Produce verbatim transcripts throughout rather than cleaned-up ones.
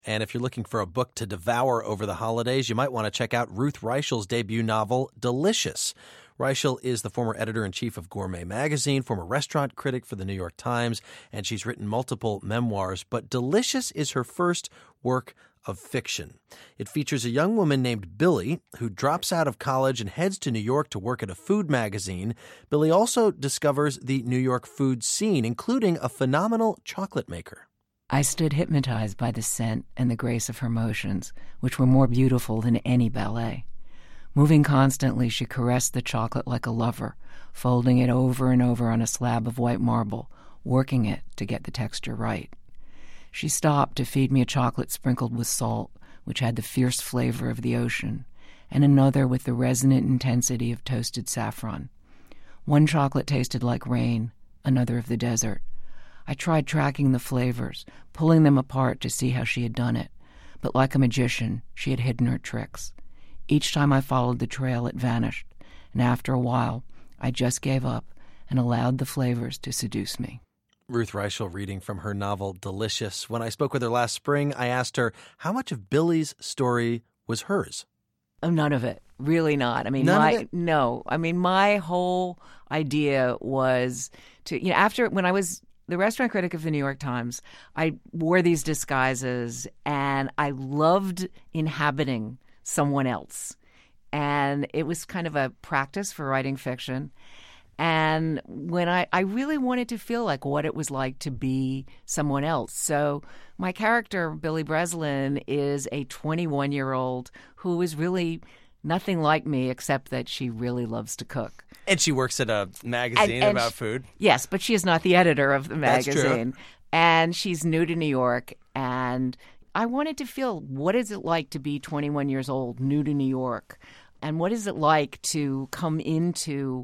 And if you're looking for a book to devour over the holidays, you might want to check out Ruth Reichel's debut novel, Delicious. Reichel is the former editor-in-chief of Gourmet magazine, former restaurant critic for the New York Times, and she's written multiple memoirs. But Delicious is her first work of fiction. It features a young woman named Billy who drops out of college and heads to New York to work at a food magazine. Billy also discovers the New York food scene, including a phenomenal chocolate maker. I stood hypnotized by the scent and the grace of her motions, which were more beautiful than any ballet. Moving constantly, she caressed the chocolate like a lover, folding it over and over on a slab of white marble, working it to get the texture right. She stopped to feed me a chocolate sprinkled with salt, which had the fierce flavor of the ocean, and another with the resonant intensity of toasted saffron. One chocolate tasted like rain, another of the desert. I tried tracking the flavors, pulling them apart to see how she had done it, but like a magician, she had hidden her tricks. Each time I followed the trail, it vanished, and after a while, I just gave up and allowed the flavors to seduce me. Ruth Reichel reading from her novel Delicious. When I spoke with her last spring, I asked her how much of Billy's story was hers. Oh, none of it. Really not. I mean, None my of it? no. I mean, my whole idea was to, you know, after when I was the restaurant critic of the New York Times, I wore these disguises and I loved inhabiting someone else. And it was kind of a practice for writing fiction. And when I, I really wanted to feel like what it was like to be someone else. So my character, Billy Breslin, is a twenty-one-year-old who is really nothing like me except that she really loves to cook. And she works at a magazine And- and about she- food. Yes, but she is not the editor of the That's true. magazine. And she's new to New York. And I wanted to feel, what is it like to be twenty-one years old, new to New York? And what is it like to come into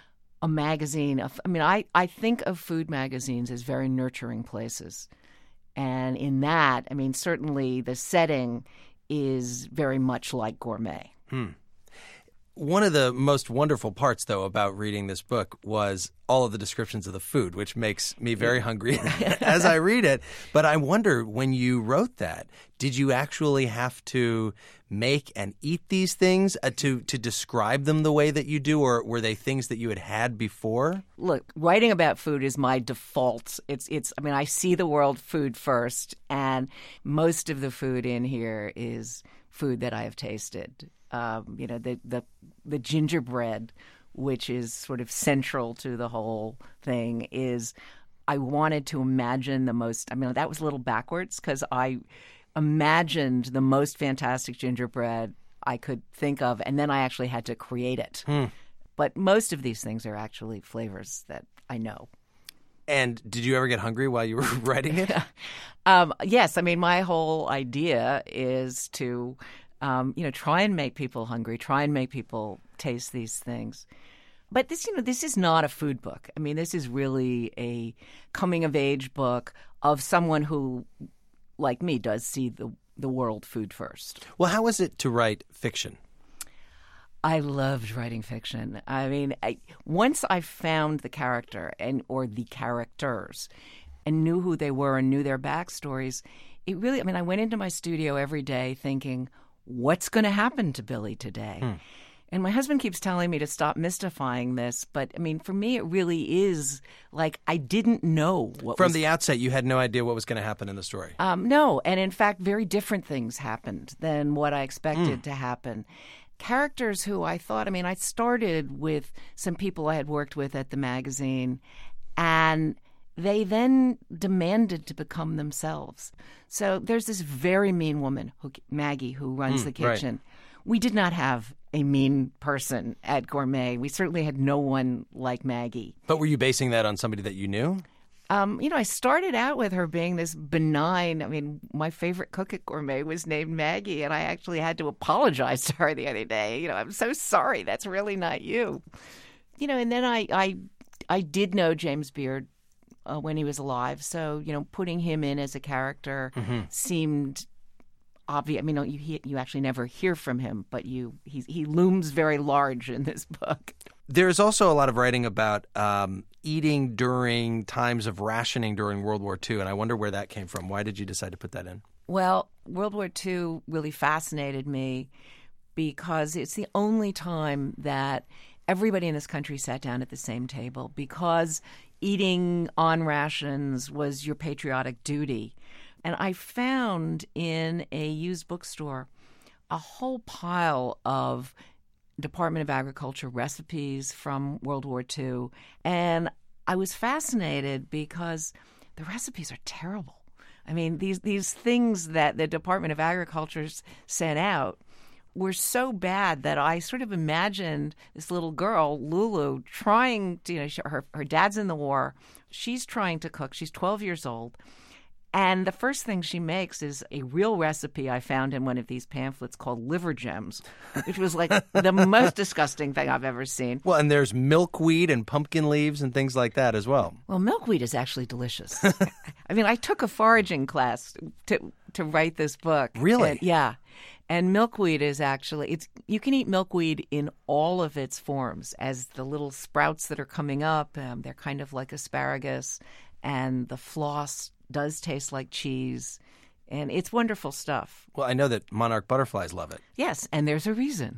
a magazine? Of, I mean, I, I think of food magazines as very nurturing places. And in that, I mean, certainly the setting is very much like Gourmet. Hmm. One of the most wonderful parts, though, about reading this book was all of the descriptions of the food, which makes me very hungry as I read it. But I wonder, when you wrote that, did you actually have to make and eat these things uh, to, to describe them the way that you do, or were they things that you had had before? Look, writing about food is my default. It's, it's. I mean, I see the world food first, and most of the food in here is food that I have tasted. Um, you know, the, the the gingerbread, which is sort of central to the whole thing, is I wanted to imagine the most. I mean, that was a little backwards because I imagined the most fantastic gingerbread I could think of, and then I actually had to create it. Hmm. But most of these things are actually flavors that I know. And did you ever get hungry while you were writing it? um, yes. I mean, my whole idea is to, um, you know, try and make people hungry, try and make people taste these things. But this, you know, this is not a food book. I mean, this is really a coming-of-age book of someone who, like me, does see the, the world food first. Well, how is it to write fiction? I loved writing fiction. I mean, I, once I found the character and or the characters and knew who they were and knew their backstories, it really, I mean, I went into my studio every day thinking, what's going to happen to Billy today? Hmm. And my husband keeps telling me to stop mystifying this. But, I mean, for me, it really is like I didn't know what From was... the outset, you had no idea what was going to happen in the story. Um, no. And, in fact, very different things happened than what I expected Mm. to happen. Characters who I thought, I mean, I started with some people I had worked with at the magazine, and they then demanded to become themselves. So there's this very mean woman, who, Maggie, who runs Mm, the kitchen. Right. We did not have a mean person at Gourmet. We certainly had no one like Maggie. But were you basing that on somebody that you knew? Um, you know, I started out with her being this benign. I mean, my favorite cook at Gourmet was named Maggie, and I actually had to apologize to her the other day. You know, I'm so sorry. That's really not you. You know, and then I I, I did know James Beard uh, when he was alive. So, you know, putting him in as a character mm-hmm. seemed obvious. I mean, you he, you actually never hear from him, but you he he looms very large in this book. There's also a lot of writing about um, eating during times of rationing during World War Two, and I wonder where that came from. Why did you decide to put that in? Well, World War Two really fascinated me because it's the only time that everybody in this country sat down at the same table, because eating on rations was your patriotic duty. And I found in a used bookstore a whole pile of Department of Agriculture recipes from World War Two. And I was fascinated because the recipes are terrible. I mean, these, these things that the Department of Agriculture sent out were so bad that I sort of imagined this little girl, Lulu, trying to, you know, her, her dad's in the war. She's trying to cook. She's twelve years old. And the first thing she makes is a real recipe I found in one of these pamphlets called liver gems, which was like the most disgusting thing I've ever seen. Well, and there's milkweed and pumpkin leaves and things like that as well. Well, milkweed is actually delicious. I mean, I took a foraging class to to write this book. Really? And, yeah. And milkweed is actually, it's you can eat milkweed in all of its forms as the little sprouts that are coming up. Um, they're kind of like asparagus, and the floss does taste like cheese, and it's wonderful stuff. Well, I know that monarch butterflies love it. Yes, and there's a reason.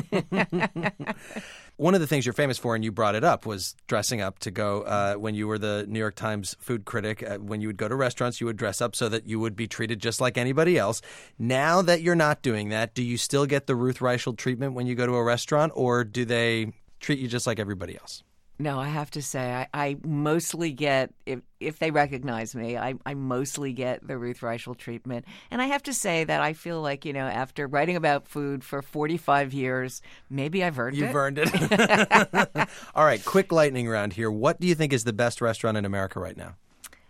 One of the things you're famous for, and you brought it up, was dressing up to go uh, when you were the New York Times food critic. Uh, when you would go to restaurants, you would dress up so that you would be treated just like anybody else. Now that you're not doing that, do you still get the Ruth Reichl treatment when you go to a restaurant, or do they treat you just like everybody else? No, I have to say, I, I mostly get, if if they recognize me, I, I mostly get the Ruth Reichl treatment. And I have to say that I feel like, you know, after writing about food for forty-five years, maybe I've earned You've it. You've earned it. All right, quick lightning round here. What do you think is the best restaurant in America right now?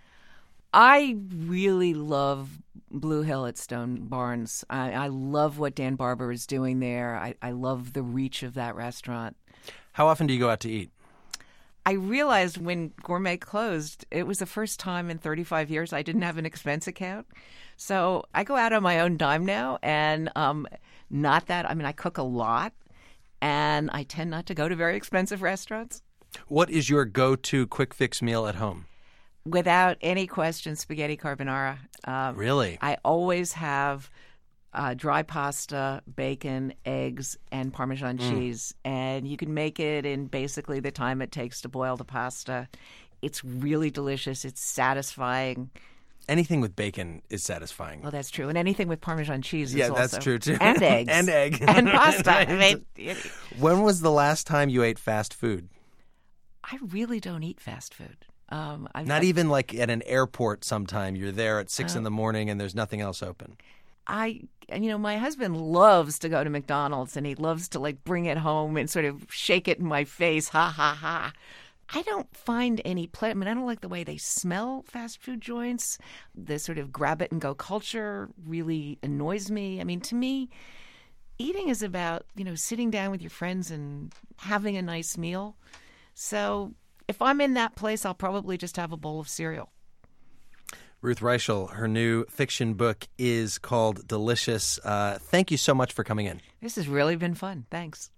I really love Blue Hill at Stone Barns. I, I love what Dan Barber is doing there. I, I love the reach of that restaurant. How often do you go out to eat? I realized when Gourmet closed, it was the first time in thirty-five years I didn't have an expense account. So I go out on my own dime now, and um, not that, I mean, I cook a lot, and I tend not to go to very expensive restaurants. What is your go-to quick fix meal at home? Without any question, spaghetti carbonara. Um, Really? I always have Uh, dry pasta, bacon, eggs, and Parmesan mm. cheese. And you can make it in basically the time it takes to boil the pasta. It's really delicious. It's satisfying. Anything with bacon is satisfying. Well, that's true. And anything with Parmesan cheese is yeah, also. Yeah, that's true, too. And eggs. and egg. And pasta. I mean, when was the last time you ate fast food? I really don't eat fast food. Um, Not I, even like at an airport sometime. You're there at six uh, in the morning and there's nothing else open. I, you know, my husband loves to go to McDonald's, and he loves to like bring it home and sort of shake it in my face. Ha, ha, ha. I don't find any pleasure. I mean, I don't like the way they smell, fast food joints. The sort of grab it and go culture really annoys me. I mean, to me, eating is about, you know, sitting down with your friends and having a nice meal. So if I'm in that place, I'll probably just have a bowl of cereal. Ruth Reichl, her new fiction book is called Delicious. Uh, thank you so much for coming in. This has really been fun. Thanks.